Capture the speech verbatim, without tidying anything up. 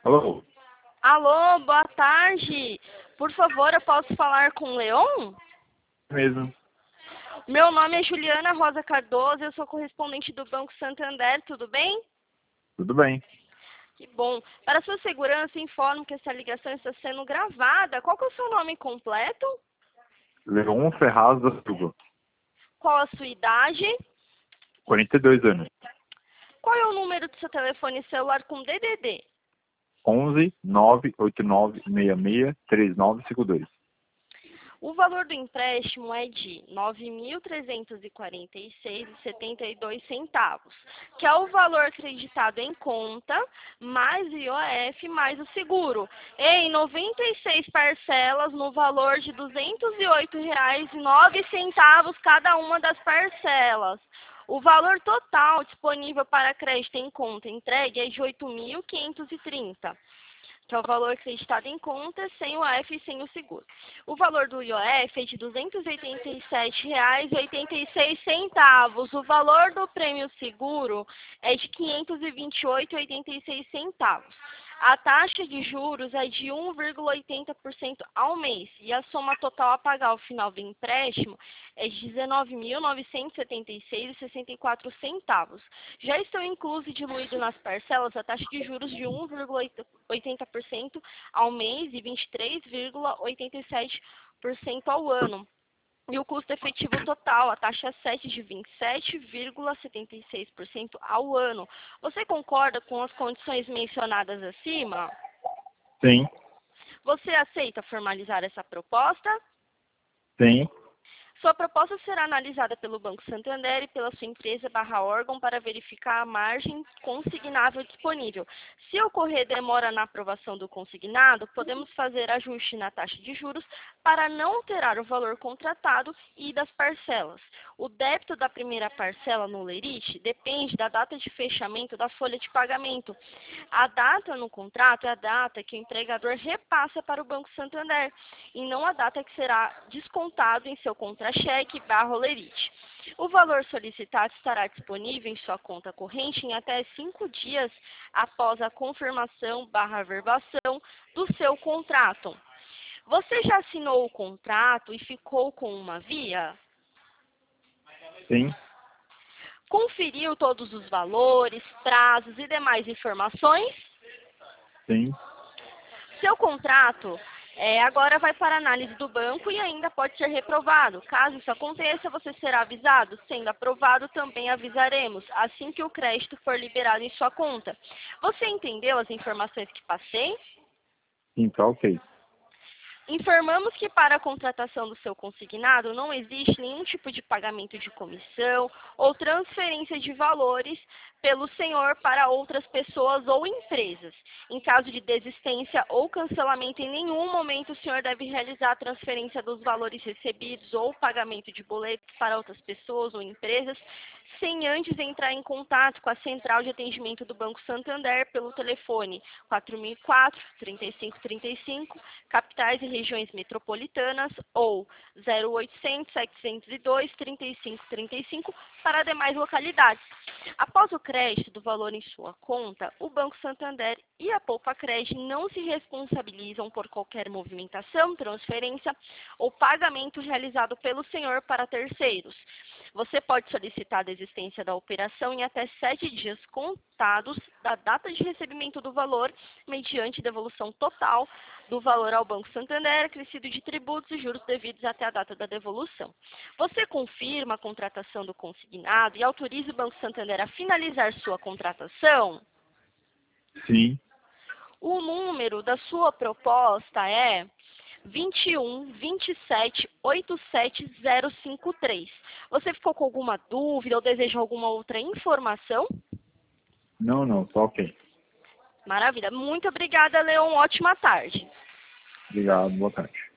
Alô? Alô, boa tarde. Por favor, eu posso falar com o Leon? Mesmo. Meu nome é Juliana Rosa Cardoso, eu sou correspondente do Banco Santander, tudo bem? Tudo bem. Que bom. Para sua segurança, informo que essa ligação está sendo gravada. Qual que é o seu nome completo? Leon Ferraz da Silva. Qual a sua idade? quarenta e dois anos. Qual é o número do seu telefone celular com D D D? onze nove oito nove seis seis três nove cinco dois. O valor do empréstimo é de nove mil trezentos e quarenta e seis reais e setenta e dois centavos, que é o valor acreditado em conta, mais I O F, mais o seguro, em noventa e seis parcelas no valor de duzentos e oito reais e nove centavos cada uma das parcelas. O valor total disponível para crédito em conta entregue é de oito mil quinhentos e trinta reais. Que é o valor acreditado em conta, sem o I O F e sem o seguro. O valor do I O F é de duzentos e oitenta e sete reais e oitenta e seis centavos. O valor do prêmio seguro é de quinhentos e vinte e oito reais e oitenta e seis centavos. A taxa de juros é de um vírgula oitenta por cento ao mês e a soma total a pagar ao final do empréstimo é de dezenove mil novecentos e setenta e seis reais e sessenta e quatro centavos. Já estão inclusos e diluídos nas parcelas a taxa de juros de um vírgula oitenta por cento ao mês e vinte e três vírgula oitenta e sete por cento ao ano. E o custo efetivo total, a taxa sete de vinte e sete vírgula setenta e seis por cento ao ano. Você concorda com as condições mencionadas acima? Sim. Você aceita formalizar essa proposta? Sim. Sua proposta será analisada pelo Banco Santander e pela sua empresa barra órgão para verificar a margem consignável disponível. Se ocorrer demora na aprovação do consignado, podemos fazer ajuste na taxa de juros para não alterar o valor contratado e das parcelas. O débito da primeira parcela no lerite depende da data de fechamento da folha de pagamento. A data no contrato é a data que o empregador repassa para o Banco Santander e não a data que será descontado em seu contra-cheque barra lerite. O valor solicitado estará disponível em sua conta corrente em até cinco dias após a confirmação barra averbação do seu contrato. Você já assinou o contrato e ficou com uma via? Sim. Conferiu todos os valores, prazos e demais informações? Sim. Seu contrato é, agora vai para análise do banco e ainda pode ser reprovado. Caso isso aconteça, você será avisado. Sendo aprovado, também avisaremos, assim que o crédito for liberado em sua conta. Você entendeu as informações que passei? Sim, tá ok. Informamos que para a contratação do seu consignado não existe nenhum tipo de pagamento de comissão ou transferência de valores pelo senhor para outras pessoas ou empresas. Em caso de desistência ou cancelamento, em nenhum momento o senhor deve realizar a transferência dos valores recebidos ou pagamento de boletos para outras pessoas ou empresas, sem antes entrar em contato com a central de atendimento do Banco Santander pelo telefone quatro mil e quatro, trinta e cinco trinta e cinco, capitais e regiões metropolitanas, ou zero oitocentos, setecentos e dois, trinta e cinco trinta e cinco para demais localidades. Após o crédito do valor em sua conta, o Banco Santander e a Poupa Crédito não se responsabilizam por qualquer movimentação, transferência ou pagamento realizado pelo senhor para terceiros. Você pode solicitar a desistência da operação em até sete dias contados da data de recebimento do valor, mediante devolução total do valor ao Banco Santander, acrescido de tributos e juros devidos até a data da devolução. Você confirma a contratação do consignado e autoriza o Banco Santander a finalizar sua contratação? Sim. O número da sua proposta é vinte e um, vinte e sete, oitenta e sete zero cinco três. Você ficou com alguma dúvida ou deseja alguma outra informação? Não, não, tá ok. Maravilha. Muito obrigada, Leon. Ótima tarde. Obrigado, boa tarde.